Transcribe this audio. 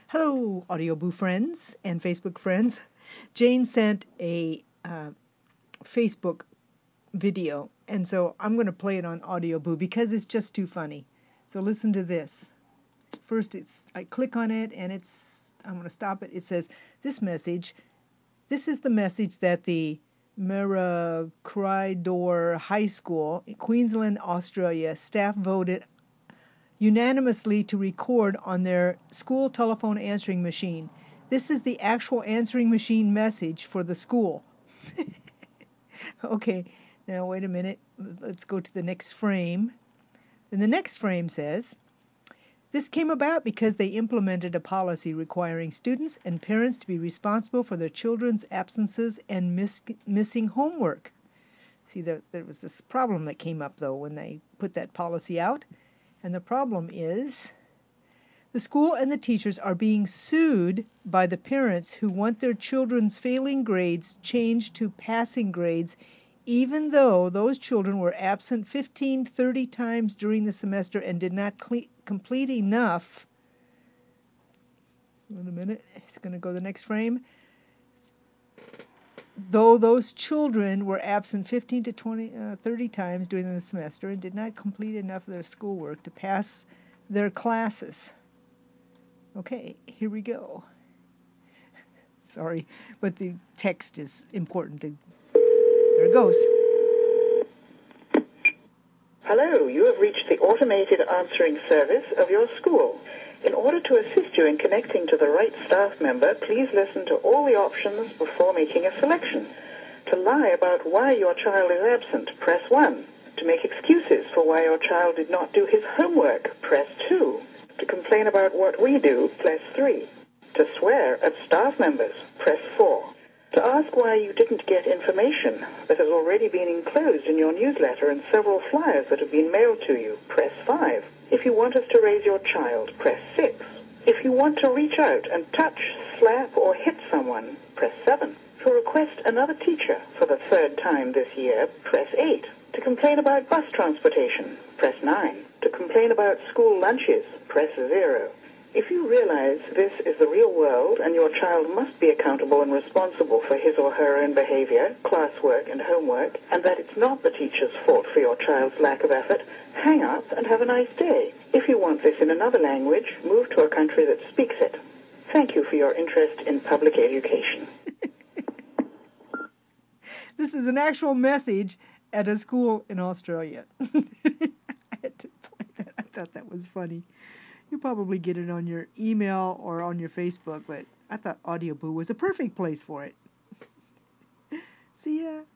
Hello, Audio Boo friends and Facebook friends. Jane sent a Facebook video, and so I'm going to play it on Audio Boo because it's just too funny. So listen to this. First, I click on it, and I'm going to stop it. It says, this is the message that the Maracrydor High School in Queensland, Australia staff voted unanimously to record on their school telephone answering machine. This is the actual answering machine message for the school. Okay, now wait a minute. Let's go to the next frame. And the next frame says, this came about because they implemented a policy requiring students and parents to be responsible for their children's absences and missing homework. See, there was this problem that came up, though, when they put that policy out. And the problem is the school and the teachers are being sued by the parents who want their children's failing grades changed to passing grades, even though those children were absent 15-30 times during the semester and did not complete enough. Wait a minute. It's going to go to the next frame. Though those children were absent 15 to 30 times during the semester and did not complete enough of their schoolwork to pass their classes. Okay, here we go. Sorry, but the text is important. There it goes. Hello, you have reached the automated answering service of your school. In order to assist you in connecting to the right staff member, please listen to all the options before making a selection. To lie about why your child is absent, press 1. To make excuses for why your child did not do his homework, press 2. To complain about what we do, press 3. To swear at staff members, press 4. To ask why you didn't get information that has already been enclosed in your newsletter and several flyers that have been mailed to you, press 5. If you want us to raise your child, press 6. If you want to reach out and touch, slap, or hit someone, press 7. To request another teacher for the 3rd time this year, press 8. To complain about bus transportation, press 9. To complain about school lunches, press 0. If you realize this is the real world and your child must be accountable and responsible for his or her own behavior, classwork, and homework, and that it's not the teacher's fault for your child's lack of effort, hang up and have a nice day. If you want this in another language, move to a country that speaks it. Thank you for your interest in public education. This is an actual message at a school in Australia. I had to play that. I thought that was funny. You probably get it on your email or on your Facebook, but I thought Audio Boo was a perfect place for it. See ya.